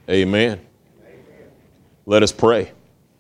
Amen. Let us pray.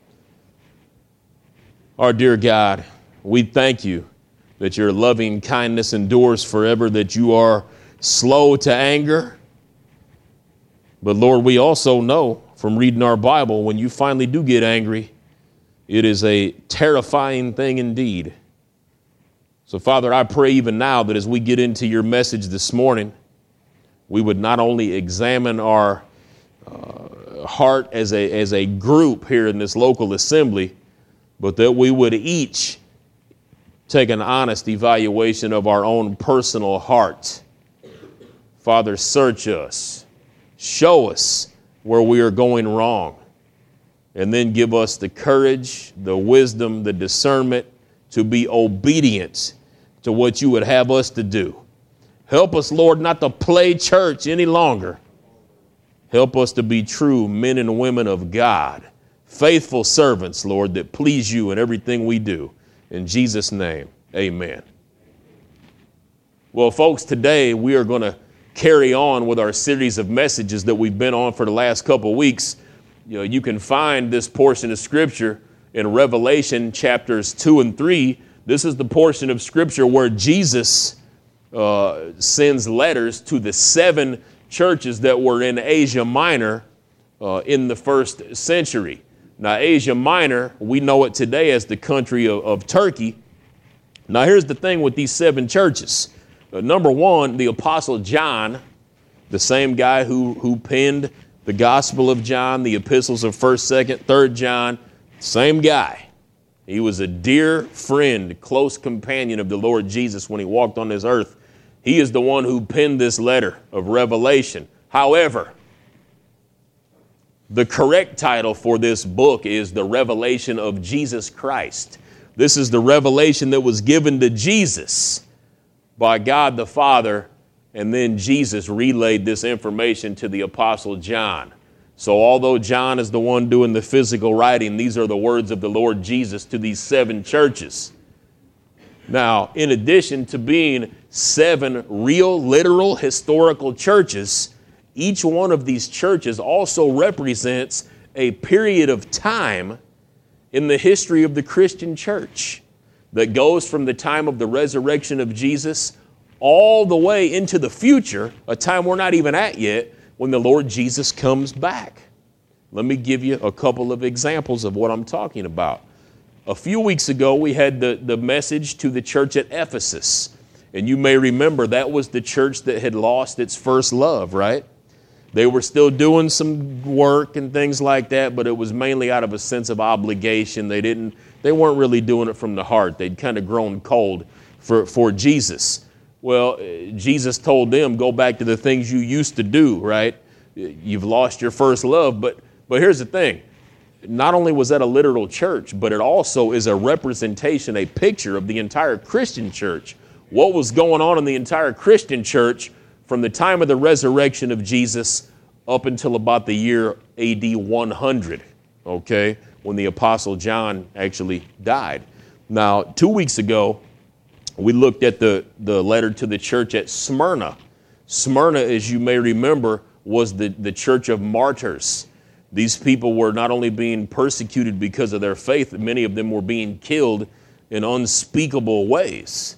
Our dear God, we thank you that your loving kindness endures forever, that you are slow to anger. But Lord, we also know from reading our Bible, when you finally do get angry, it is a terrifying thing indeed. So Father, I pray even now that as we get into your message this morning, we would not only examine our heart as a group here in this local assembly, but that we would each take an honest evaluation of our own personal heart. Father, search us, show us where we are going wrong, and then give us the courage, the wisdom, the discernment to be obedient to what you would have us to do. Help us, Lord, not to play church any longer. Help us to be true men and women of God, faithful servants, Lord, that please you in everything we do. In Jesus' name, amen. Well, folks, today we are going to carry on with our series of messages that we've been on for the last couple of weeks. You can find this portion of Scripture in Revelation chapters 2 and 3. This is the portion of Scripture where Jesus sends letters to the 7 churches that were in Asia Minor in the first century. Now, Asia Minor, we know it today as the country of Turkey. Now, here's the thing with these 7 churches. Number one, the Apostle John, the same guy who penned the Gospel of John, the epistles of 1st, 2nd, 3rd John, same guy. He was a dear friend, close companion of the Lord Jesus when he walked on this earth. He is the one who penned this letter of Revelation. However, the correct title for this book is The Revelation of Jesus Christ. This is the revelation that was given to Jesus by God the Father, and then Jesus relayed this information to the Apostle John. So although John is the one doing the physical writing, these are the words of the Lord Jesus to these 7 churches. Now, in addition to being 7 real, literal, historical churches, each one of these churches also represents a period of time in the history of the Christian church that goes from the time of the resurrection of Jesus all the way into the future, a time we're not even at yet, when the Lord Jesus comes back. Let me give you a couple of examples of what I'm talking about. A few weeks ago, we had the message to the church at Ephesus. And you may remember that was the church that had lost its first love, right? They were still doing some work and things like that, but it was mainly out of a sense of obligation. They weren't really doing it from the heart. They'd kind of grown cold for Jesus. Well, Jesus told them, go back to the things you used to do, right? You've lost your first love. But here's the thing. Not only was that a literal church, but it also is a representation, a picture of the entire Christian church. What was going on in the entire Christian church from the time of the resurrection of Jesus up until about the year AD 100, okay, when the Apostle John actually died. Now, 2 weeks ago, we looked at the letter to the church at Smyrna. Smyrna, as you may remember, was the church of martyrs. These people were not only being persecuted because of their faith, many of them were being killed in unspeakable ways.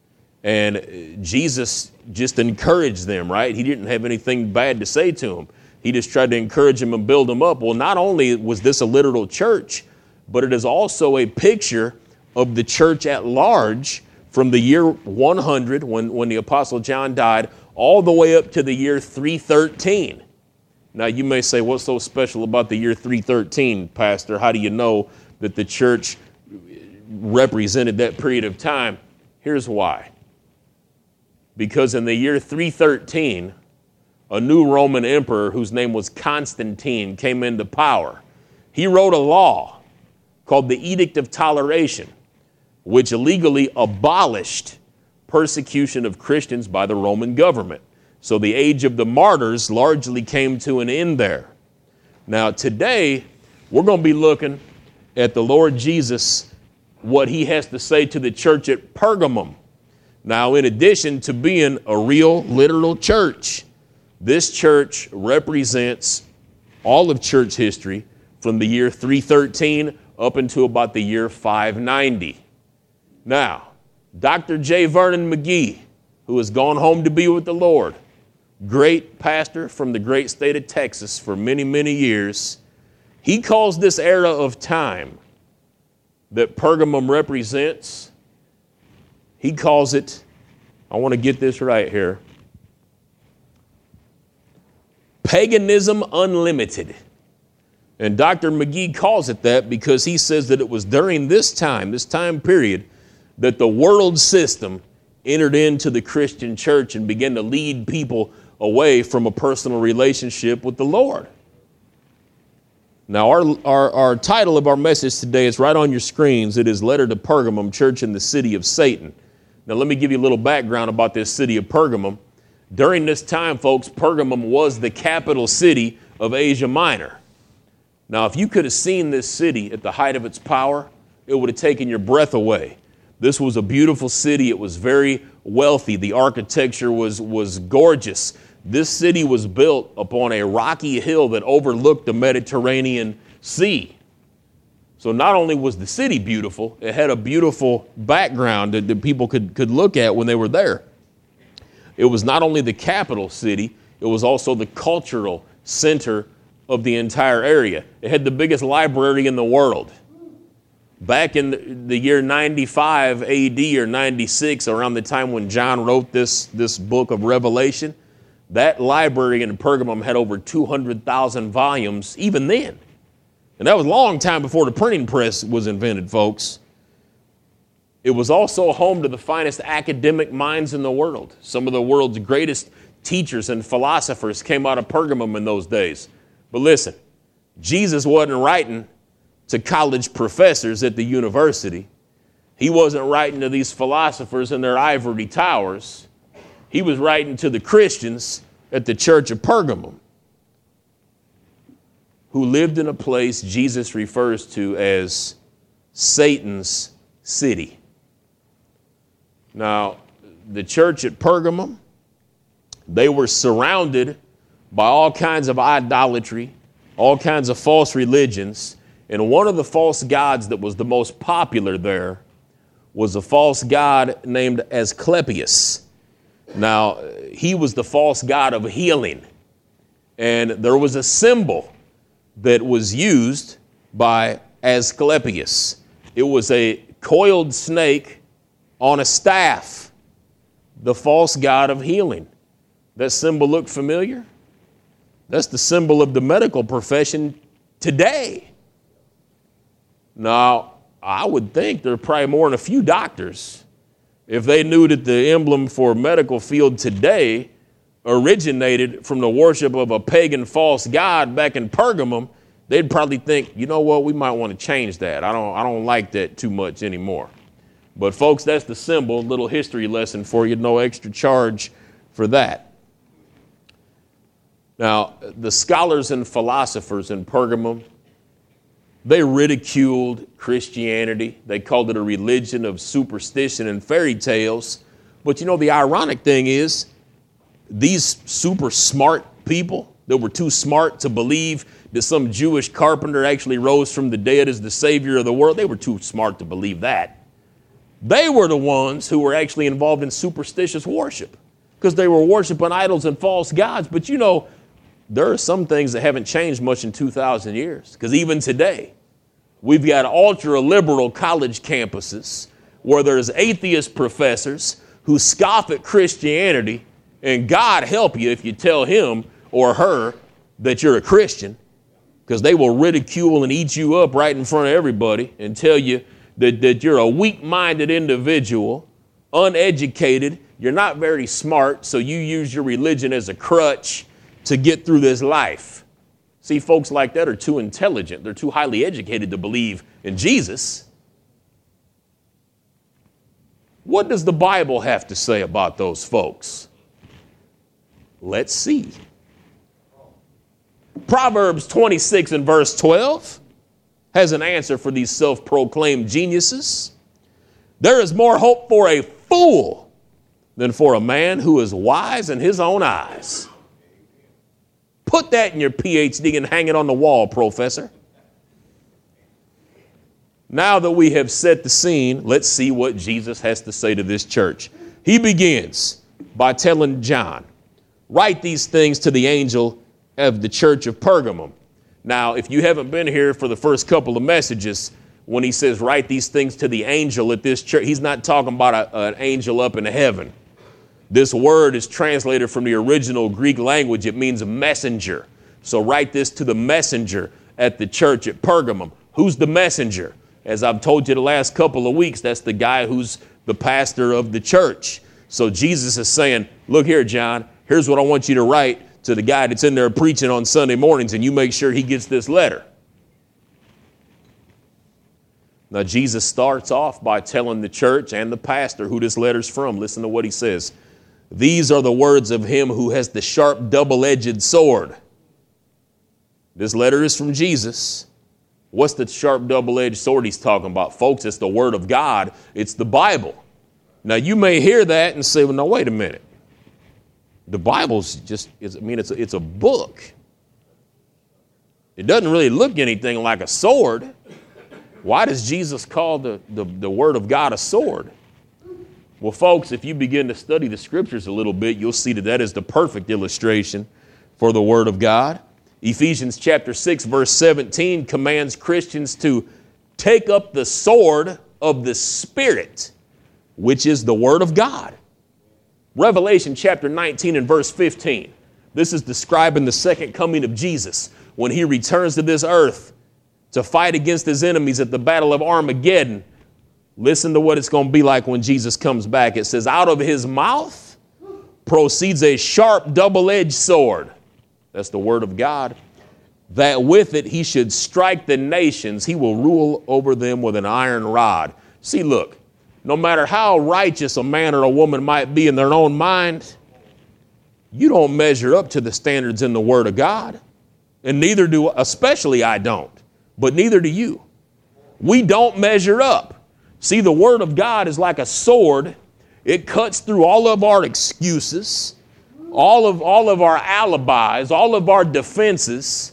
And Jesus just encouraged them, right? He didn't have anything bad to say to them. He just tried to encourage them and build them up. Well, not only was this a literal church, but it is also a picture of the church at large from the year 100, when the Apostle John died, all the way up to the year 313. Now, you may say, what's so special about the year 313, Pastor? How do you know that the church represented that period of time? Here's why. Because in the year 313, a new Roman emperor whose name was Constantine came into power. He wrote a law called the Edict of Toleration, which illegally abolished persecution of Christians by the Roman government. So the age of the martyrs largely came to an end there. Now today, we're going to be looking at the Lord Jesus, what he has to say to the church at Pergamum. Now, in addition to being a real, literal church, this church represents all of church history from the year 313 up until about the year 590. Now, Dr. J. Vernon McGee, who has gone home to be with the Lord, great pastor from the great state of Texas for many, many years, he calls this era of time that Pergamum represents, he calls it, I want to get this right here, Paganism Unlimited. And Dr. McGee calls it that because he says that it was during this time period, that the world system entered into the Christian church and began to lead people away from a personal relationship with the Lord. Now, our title of our message today is right on your screens. It is Letter to Pergamum, Church in the City of Satan. Now, let me give you a little background about this city of Pergamum. During this time, folks, Pergamum was the capital city of Asia Minor. Now, if you could have seen this city at the height of its power, it would have taken your breath away. This was a beautiful city. It was very wealthy. The architecture was gorgeous. This city was built upon a rocky hill that overlooked the Mediterranean Sea. So not only was the city beautiful, it had a beautiful background that people could look at when they were there. It was not only the capital city, it was also the cultural center of the entire area. It had the biggest library in the world. Back in the year 95 AD or 96, around the time when John wrote this book of Revelation, that library in Pergamum had over 200,000 volumes even then. And that was a long time before the printing press was invented, folks. It was also home to the finest academic minds in the world. Some of the world's greatest teachers and philosophers came out of Pergamum in those days. But listen, Jesus wasn't writing to college professors at the university. He wasn't writing to these philosophers in their ivory towers. He was writing to the Christians at the church of Pergamum, who lived in a place Jesus refers to as Satan's city. Now, the church at Pergamum, they were surrounded by all kinds of idolatry, all kinds of false religions. And one of the false gods that was the most popular there was a false god named Asclepius. Now, he was the false god of healing. And there was a symbol that was used by Asclepius. It was a coiled snake on a staff, the false god of healing. That symbol look familiar? That's the symbol of the medical profession today. Now, I would think there are probably more than a few doctors. If they knew that the emblem for medical field today originated from the worship of a pagan false god back in Pergamum, they'd probably think, you know what, we might want to change that. I don't like that too much anymore. But folks, that's the symbol, little history lesson for you, no extra charge for that. Now, the scholars and philosophers in Pergamum, they ridiculed Christianity. They called it a religion of superstition and fairy tales. But you know, the ironic thing is, these super smart people that were too smart to believe that some Jewish carpenter actually rose from the dead as the Savior of the world, they were too smart to believe that. They were the ones who were actually involved in superstitious worship because they were worshiping idols and false gods. But you know, there are some things that haven't changed much in 2,000 years, because even today, we've got ultra-liberal college campuses where there's atheist professors who scoff at Christianity, and God help you if you tell him or her that you're a Christian, because they will ridicule and eat you up right in front of everybody and tell you that you're a weak-minded individual, uneducated, you're not very smart, so you use your religion as a crutch to get through this life. See, folks like that are too intelligent. They're too highly educated to believe in Jesus. What does the Bible have to say about those folks? Let's see. Proverbs 26 and verse 12 has an answer for these self-proclaimed geniuses. There is more hope for a fool than for a man who is wise in his own eyes. Put that in your PhD and hang it on the wall, professor. Now that we have set the scene, let's see what Jesus has to say to this church. He begins by telling John, write these things to the angel of the church of Pergamum. Now, if you haven't been here for the first couple of messages, when he says write these things to the angel at this church, he's not talking about an angel up in heaven. This word is translated from the original Greek language. It means messenger. So write this to the messenger at the church at Pergamum. Who's the messenger? As I've told you the last couple of weeks, that's the guy who's the pastor of the church. So Jesus is saying, look here, John, here's what I want you to write to the guy that's in there preaching on Sunday mornings, and you make sure he gets this letter. Now, Jesus starts off by telling the church and the pastor who this letter's from. Listen to what he says. These are the words of him who has the sharp double-edged sword. This letter is from Jesus. What's the sharp double-edged sword he's talking about? Folks, it's the Word of God. It's the Bible. Now, you may hear that and say, well, no, wait a minute. The Bible's just, it's a book. It doesn't really look anything like a sword. Why does Jesus call the Word of God a sword? Well, folks, if you begin to study the Scriptures a little bit, you'll see that that is the perfect illustration for the Word of God. Ephesians chapter 6, verse 17 commands Christians to take up the sword of the Spirit, which is the Word of God. Revelation chapter 19 and verse 15. This is describing the second coming of Jesus when he returns to this earth to fight against his enemies at the battle of Armageddon. Listen to what it's going to be like when Jesus comes back. It says, out of his mouth proceeds a sharp double-edged sword. That's the Word of God. That with it he should strike the nations. He will rule over them with an iron rod. See, look, no matter how righteous a man or a woman might be in their own mind, you don't measure up to the standards in the Word of God. And neither do, especially I don't, but neither do you. We don't measure up. See, the Word of God is like a sword. It cuts through all of our excuses, all of our alibis, all of our defenses,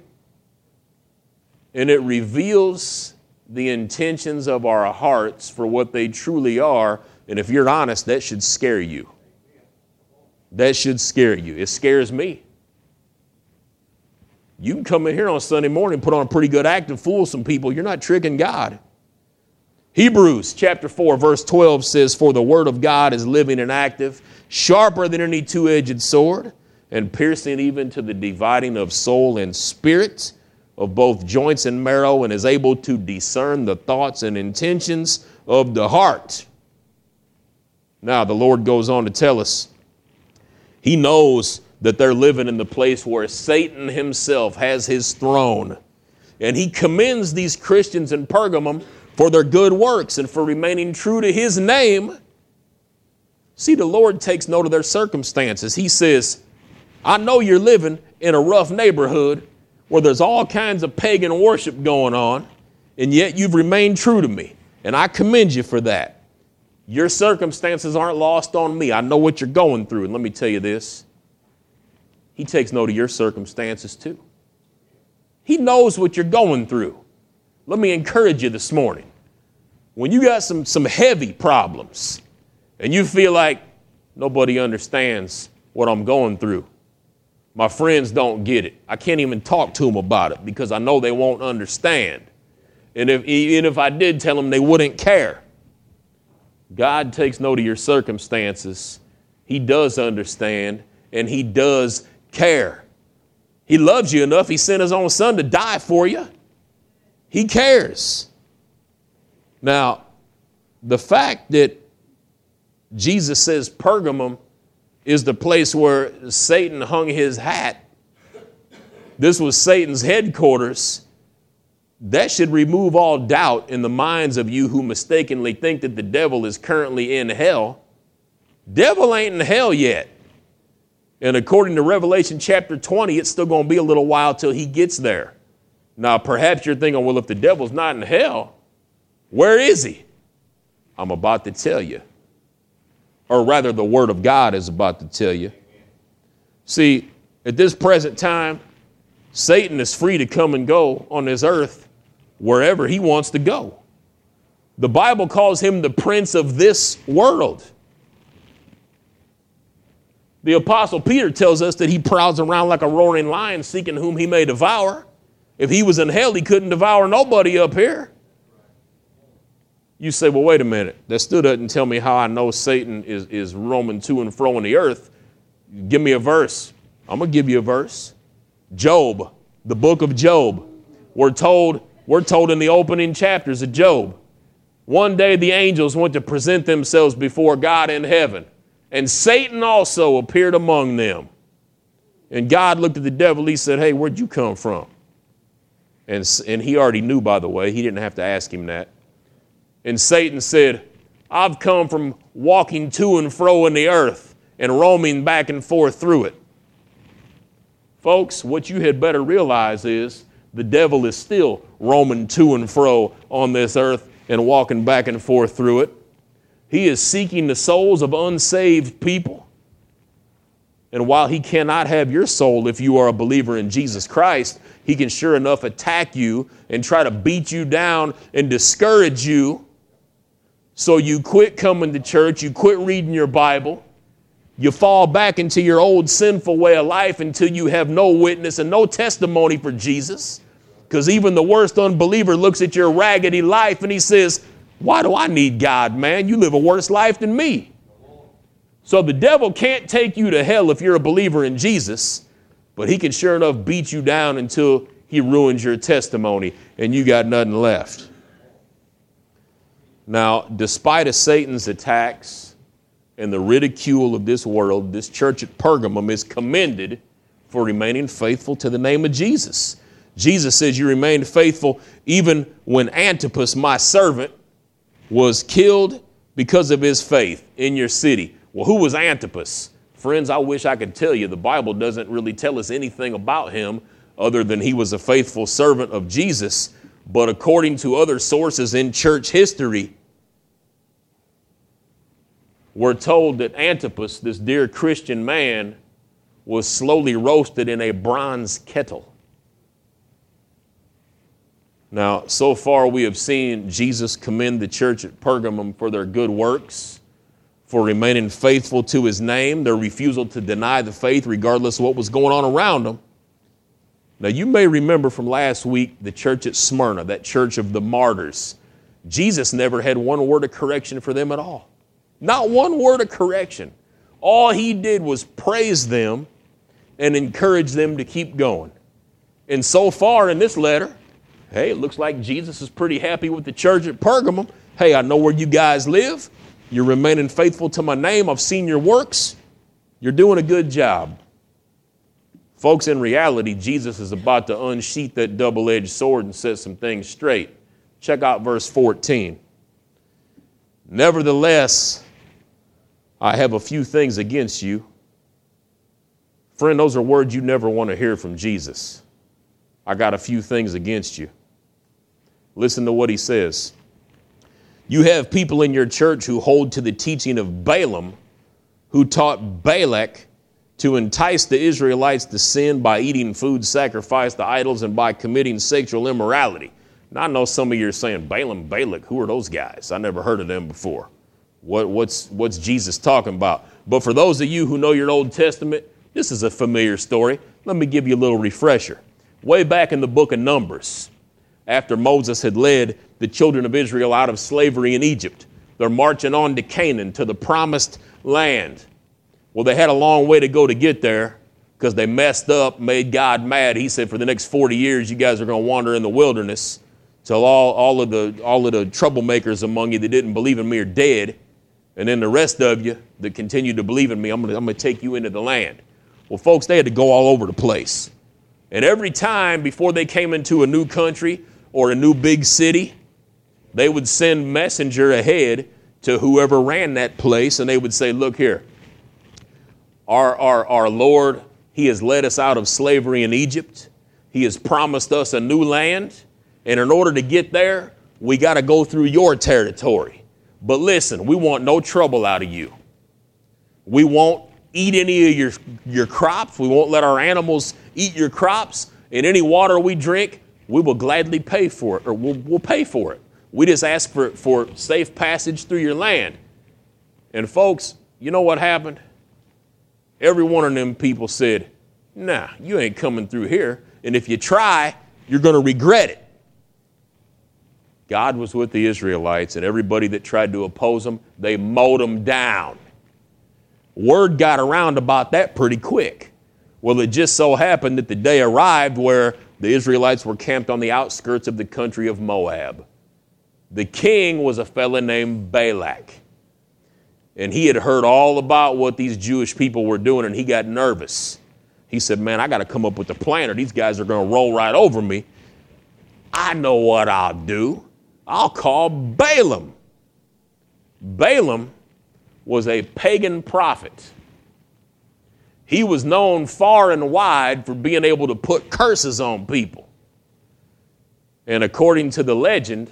and it reveals the intentions of our hearts for what they truly are. And if you're honest, that should scare you. That should scare you. It scares me. You can come in here on Sunday morning, put on a pretty good act and fool some people. You're not tricking God. Hebrews chapter 4, verse 12 says, for the Word of God is living and active, sharper than any two-edged sword, and piercing even to the dividing of soul and spirit, of both joints and marrow, and is able to discern the thoughts and intentions of the heart. Now, the Lord goes on to tell us, he knows that they're living in the place where Satan himself has his throne. And he commends these Christians in Pergamum for their good works and for remaining true to his name. See, the Lord takes note of their circumstances. He says, I know you're living in a rough neighborhood where there's all kinds of pagan worship going on, and yet you've remained true to me. And I commend you for that. Your circumstances aren't lost on me. I know what you're going through. And let me tell you this. He takes note of your circumstances too. He knows what you're going through. Let me encourage you this morning. When you got some heavy problems and you feel like nobody understands what I'm going through, my friends don't get it, I can't even talk to them about it because I know they won't understand. And even if I did tell them, they wouldn't care. God takes note of your circumstances. He does understand, and he does care. He loves you enough. He sent his own son to die for you. He cares. Now, the fact that Jesus says Pergamum is the place where Satan hung his hat, this was Satan's headquarters, that should remove all doubt in the minds of you who mistakenly think that the devil is currently in hell. Devil ain't in hell yet. And according to Revelation chapter 20, it's still going to be a little while till he gets there. Now, perhaps you're thinking, well, if the devil's not in hell, where is he? I'm about to tell you. Or rather, the Word of God is about to tell you. See, At this present time, Satan is free to come and go on this earth wherever he wants to go. The Bible calls him the prince of this world. The Apostle Peter tells us that he prowls around like a roaring lion seeking whom he may devour. If he was in hell, he couldn't devour nobody up here. You say, well, wait a minute. That still doesn't tell me how I know Satan is roaming to and fro in the earth. Give me a verse. I'm going to give you a verse. Job, the book of Job. We're told in the opening chapters of Job. One day the angels went to present themselves before God in heaven, and Satan also appeared among them. And God looked at the devil. He said, hey, where'd you come from? And he already knew, by the way. He didn't have to ask him that. And Satan said, I've come from walking to and fro in the earth and roaming back and forth through it. Folks, what you had better realize is the devil is still roaming to and fro on this earth and walking back and forth through it. He is seeking the souls of unsaved people. And while he cannot have your soul if you are a believer in Jesus Christ, he can sure enough attack you and try to beat you down and discourage you. So you quit coming to church, you quit reading your Bible, you fall back into your old sinful way of life until you have no witness and no testimony for Jesus. Because even the worst unbeliever looks at your raggedy life and he says, why do I need God, man? You live a worse life than me. So the devil can't take you to hell if you're a believer in Jesus, but he can sure enough beat you down until he ruins your testimony and you got nothing left. Now, despite of Satan's attacks and the ridicule of this world, this church at Pergamum is commended for remaining faithful to the name of Jesus. Jesus says you remained faithful even when Antipas, my servant, was killed because of his faith in your city. Well, who was Antipas? Friends, I wish I could tell you. The Bible doesn't really tell us anything about him other than he was a faithful servant of Jesus. But according to other sources in church history, we're told that Antipas, this dear Christian man, was slowly roasted in a bronze kettle. Now, so far we have seen Jesus commend the church at Pergamum for their good works, for remaining faithful to his name, their refusal to deny the faith regardless of what was going on around them. Now, you may remember from last week the church at Smyrna, that church of the martyrs. Jesus never had one word of correction for them at all. Not one word of correction. All he did was praise them and encourage them to keep going. And so far in this letter, hey, it looks like Jesus is pretty happy with the church at Pergamum. Hey, I know where you guys live. You're remaining faithful to my name. I've seen your works. You're doing a good job. Folks, in reality, Jesus is about to unsheath that double-edged sword and set some things straight. Check out verse 14. Nevertheless, I have a few things against you. Friend, those are words you never want to hear from Jesus. I got a few things against you. Listen to what he says. You have people in your church who hold to the teaching of Balaam, who taught Balak to entice the Israelites to sin by eating food sacrificed to idols and by committing sexual immorality. Now, I know some of you are saying, Balaam, Balak, who are those guys? I never heard of them before. What's Jesus talking about? But for those of you who know your Old Testament, this is a familiar story. Let me give you a little refresher. Way back in the book of Numbers, after Moses had led the children of Israel out of slavery in Egypt, they're marching on to Canaan, to the promised land. Well, they had a long way to go to get there because they messed up, made God mad. He said, for the next 40 years, you guys are going to wander in the wilderness till all of the troublemakers among you that didn't believe in me are dead. And then the rest of you that continue to believe in me, I'm going to take you into the land. Well, folks, they had to go all over the place. And every time before they came into a new country or a new big city, they would send messenger ahead to whoever ran that place. And they would say, look here, our Lord, he has led us out of slavery in Egypt. He has promised us a new land. And in order to get there, we got to go through your territory. But listen, we want no trouble out of you. We won't eat any of your crops. We won't let our animals eat your crops. And any water we drink, we will gladly pay for it, or we'll pay for it. We just ask for safe passage through your land. And folks, you know what happened? Every one of them people said, nah, you ain't coming through here. And if you try, you're going to regret it. God was with the Israelites, and everybody that tried to oppose them, they mowed them down. Word got around about that pretty quick. Well, it just so happened that the day arrived where the Israelites were camped on the outskirts of the country of Moab. The king was a fella named Balak. And he had heard all about what these Jewish people were doing, and he got nervous. He said, man, I got to come up with a plan or these guys are going to roll right over me. I know what I'll do. I'll call Balaam. Balaam was a pagan prophet. He was known far and wide for being able to put curses on people. And according to the legend,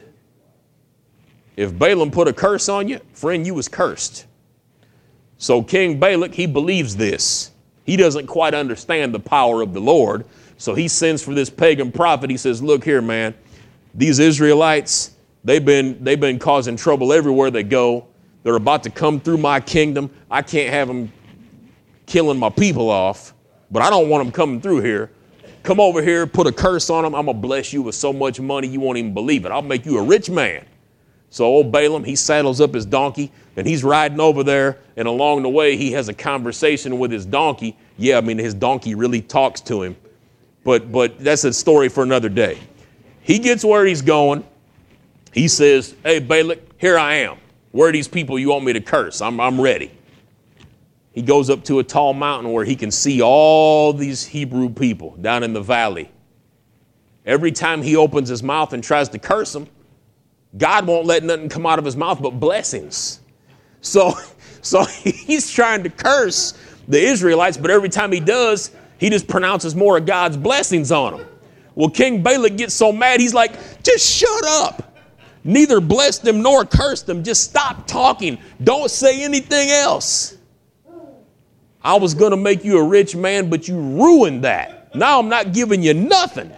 if Balaam put a curse on you, friend, you was cursed. So King Balak, he believes this. He doesn't quite understand the power of the Lord. So he sends for this pagan prophet. He says, look here, man, these Israelites, they've been causing trouble everywhere they go. They're about to come through my kingdom. I can't have them killing my people off, but I don't want them coming through here. Come over here, put a curse on them. I'm going to bless you with so much money you won't even believe it. I'll make you a rich man. So old Balaam, he saddles up his donkey, and he's riding over there, and along the way, he has a conversation with his donkey. Yeah, I mean, his donkey really talks to him, but that's a story for another day. He gets where he's going. He says, hey, Balak, here I am. Where are these people you want me to curse? I'm ready. He goes up to a tall mountain where he can see all these Hebrew people down in the valley. Every time he opens his mouth and tries to curse them, God won't let nothing come out of his mouth but blessings. So he's trying to curse the Israelites, but every time he does, he just pronounces more of God's blessings on them. Well, King Balak gets so mad, he's like, just shut up. Neither bless them nor curse them. Just stop talking. Don't say anything else. I was going to make you a rich man, but you ruined that. Now I'm not giving you nothing.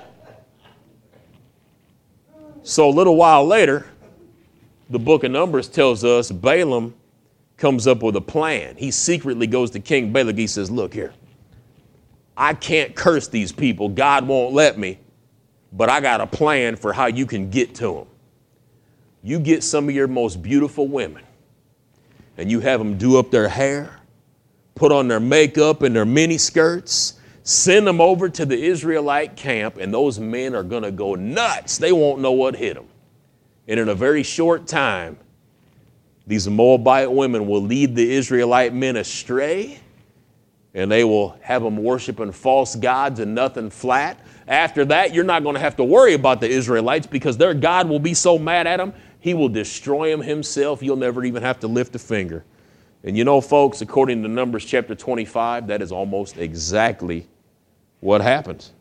So a little while later, the book of Numbers tells us Balaam comes up with a plan. He secretly goes to King Balak. He says, look here, I can't curse these people. God won't let me, but I got a plan for how you can get to them. You get some of your most beautiful women and you have them do up their hair, put on their makeup and their mini skirts, send them over to the Israelite camp, and those men are going to go nuts. They won't know what hit them. And in a very short time, these Moabite women will lead the Israelite men astray, and they will have them worshiping false gods and nothing flat. After that, you're not going to have to worry about the Israelites because their God will be so mad at them, he will destroy them himself. You'll never even have to lift a finger. And you know, folks, according to Numbers chapter 25, that is almost exactly what happens.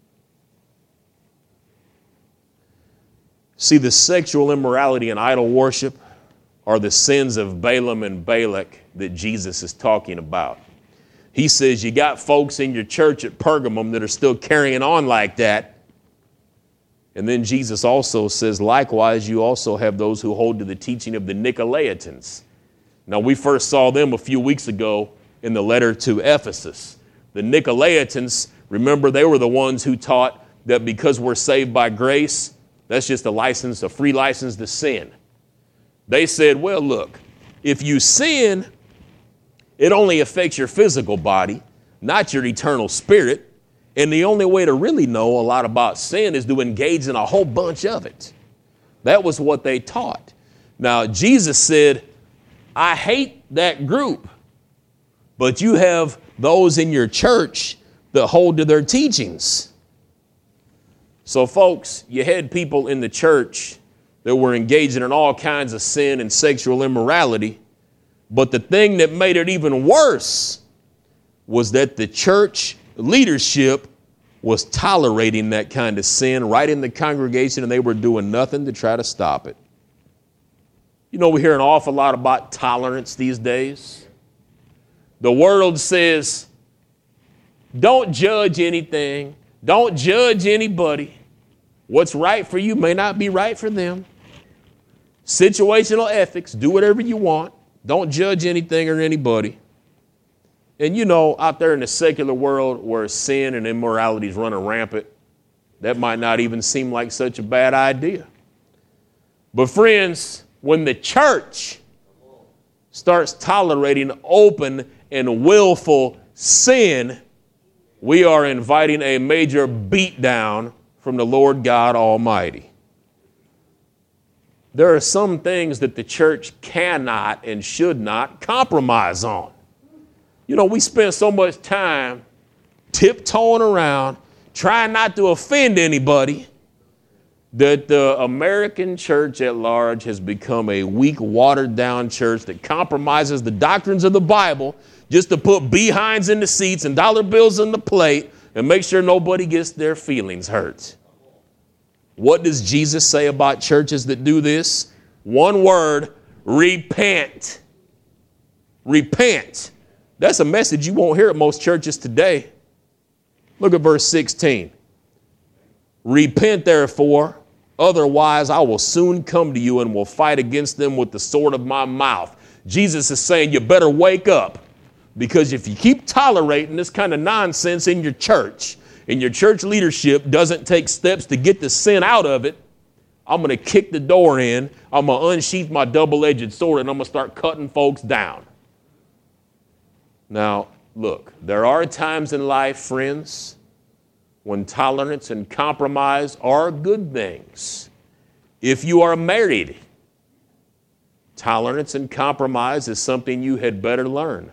See, the sexual immorality and idol worship are the sins of Balaam and Balak that Jesus is talking about. He says you got folks in your church at Pergamum that are still carrying on like that. And then Jesus also says, likewise, you also have those who hold to the teaching of the Nicolaitans. Now, we first saw them a few weeks ago in the letter to Ephesus. The Nicolaitans, remember, they were the ones who taught that because we're saved by grace, that's just a free license to sin. They said, well, look, if you sin, it only affects your physical body, not your eternal spirit. And the only way to really know a lot about sin is to engage in a whole bunch of it. That was what they taught. Now, Jesus said, I hate that group, but you have those in your church that hold to their teachings. So, folks, you had people in the church that were engaging in all kinds of sin and sexual immorality. But the thing that made it even worse was that the church leadership was tolerating that kind of sin right in the congregation, and they were doing nothing to try to stop it. You know, we hear an awful lot about tolerance these days. The world says, don't judge anything. Don't judge anybody. What's right for you may not be right for them. Situational ethics, do whatever you want. Don't judge anything or anybody. And you know, out there in the secular world where sin and immorality is running rampant, that might not even seem like such a bad idea. But friends, when the church starts tolerating open and willful sin, we are inviting a major beatdown from the Lord God Almighty. There are some things that the church cannot and should not compromise on. You know, we spend so much time tiptoeing around, trying not to offend anybody, that the American church at large has become a weak, watered-down church that compromises the doctrines of the Bible just to put behinds in the seats and dollar bills on the plate and make sure nobody gets their feelings hurt. What does Jesus say about churches that do this? One word: repent. Repent. That's a message you won't hear at most churches today. Look at verse 16. Repent, therefore, otherwise I will soon come to you and will fight against them with the sword of my mouth. Jesus is saying you better wake up, because if you keep tolerating this kind of nonsense in your church and your church leadership doesn't take steps to get the sin out of it, I'm going to kick the door in, I'm going to unsheath my double-edged sword, and I'm going to start cutting folks down. Now, look, there are times in life, friends, when tolerance and compromise are good things. If you are married, tolerance and compromise is something you had better learn.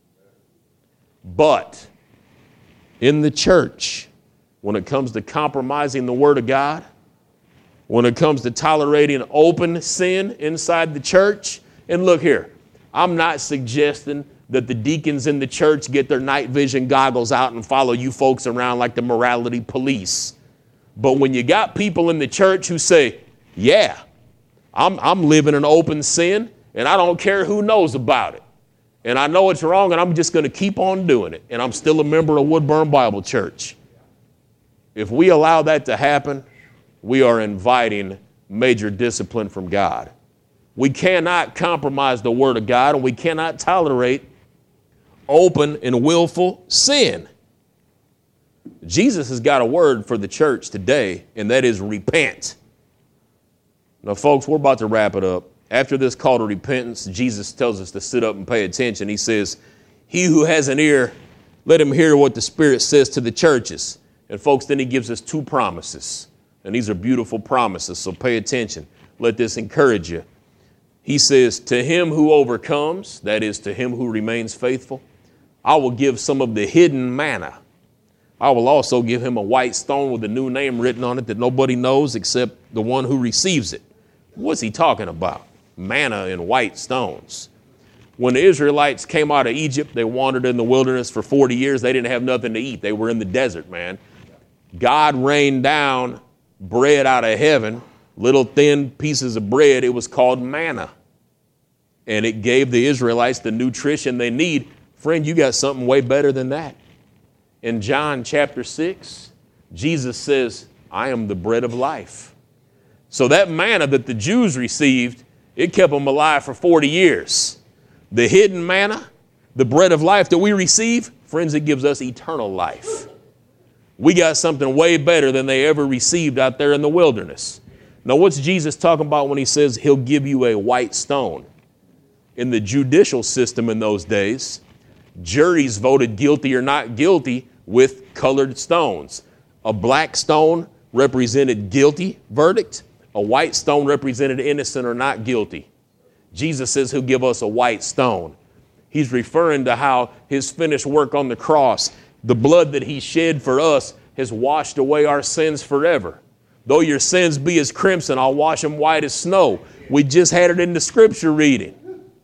But in the church, when it comes to compromising the Word of God, when it comes to tolerating open sin inside the church, and look here, I'm not suggesting that the deacons in the church get their night vision goggles out and follow you folks around like the morality police. But when you got people in the church who say, yeah, I'm living in open sin and I don't care who knows about it. And I know it's wrong and I'm just going to keep on doing it. And I'm still a member of Woodburn Bible Church. If we allow that to happen, we are inviting major discipline from God. We cannot compromise the Word of God, and we cannot tolerate open and willful sin. Jesus has got a word for the church today, and that is repent. Now, folks, we're about to wrap it up. After this call to repentance, Jesus tells us to sit up and pay attention. He says, he who has an ear, let him hear what the Spirit says to the churches. And folks, then he gives us two promises. And these are beautiful promises, so pay attention. Let this encourage you. He says, to him who overcomes, that is, to him who remains faithful, I will give some of the hidden manna. I will also give him a white stone with a new name written on it that nobody knows except the one who receives it. What's he talking about? Manna and white stones. When the Israelites came out of Egypt, they wandered in the wilderness for 40 years. They didn't have nothing to eat. They were in the desert, man. God rained down bread out of heaven, little thin pieces of bread. It was called manna. And it gave the Israelites the nutrition they need. Friend, you got something way better than that. In John chapter 6, Jesus says, I am the bread of life. So that manna that the Jews received, it kept them alive for 40 years. The hidden manna, the bread of life that we receive, friends, it gives us eternal life. We got something way better than they ever received out there in the wilderness. Now, what's Jesus talking about when he says he'll give you a white stone? In the judicial system in those days, juries voted guilty or not guilty with colored stones. A black stone represented guilty verdict. A white stone represented innocent or not guilty. Jesus says he'll give us a white stone. He's referring to how his finished work on the cross, the blood that he shed for us, has washed away our sins forever. Though your sins be as crimson, I'll wash them white as snow. We just had it in the scripture reading.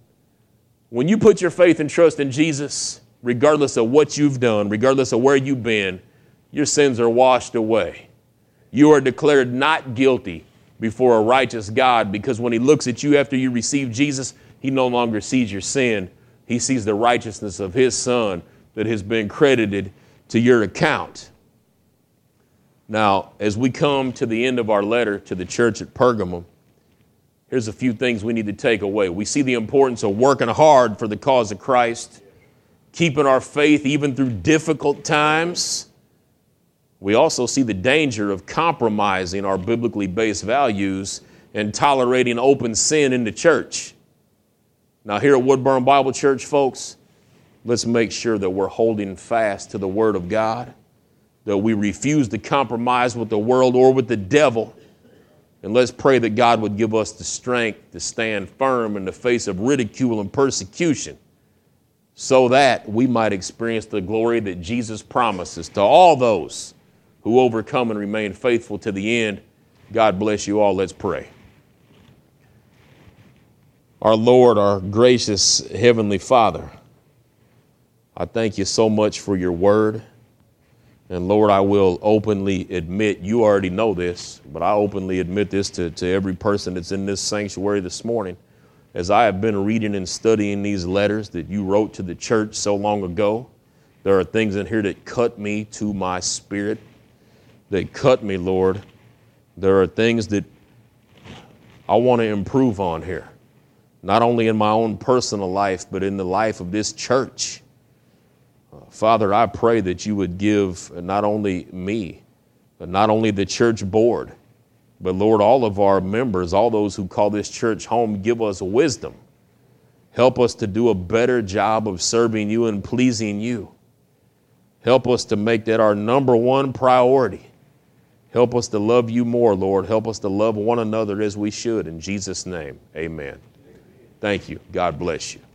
When you put your faith and trust in Jesus, regardless of what you've done, regardless of where you've been, your sins are washed away. You are declared not guilty before a righteous God, because when he looks at you after you receive Jesus, he no longer sees your sin. He sees the righteousness of his Son that has been credited to your account. Now, as we come to the end of our letter to the church at Pergamum, here's a few things we need to take away. We see the importance of working hard for the cause of Christ, keeping our faith even through difficult times. We also see the danger of compromising our biblically based values and tolerating open sin in the church. Now, here at Woodburn Bible Church, folks, let's make sure that we're holding fast to the Word of God, that we refuse to compromise with the world or with the devil. And let's pray that God would give us the strength to stand firm in the face of ridicule and persecution, so that we might experience the glory that Jesus promises to all those who overcome and remain faithful to the end. God bless you all. Let's pray. Our Lord, our gracious Heavenly Father, I thank you so much for your word. And Lord, I will openly admit, you already know this, but I openly admit this to every person that's in this sanctuary this morning. As I have been reading and studying these letters that you wrote to the church so long ago, there are things in here that cut me to my spirit. They cut me, Lord. There are things that I want to improve on here, not only in my own personal life, but in the life of this church. Father, I pray that you would give not only me, but not only the church board, but Lord, all of our members, all those who call this church home, give us wisdom. Help us to do a better job of serving you and pleasing you. Help us to make that our number one priority. Help us to love you more, Lord. Help us to love one another as we should. In Jesus' name, amen. Thank you. God bless you.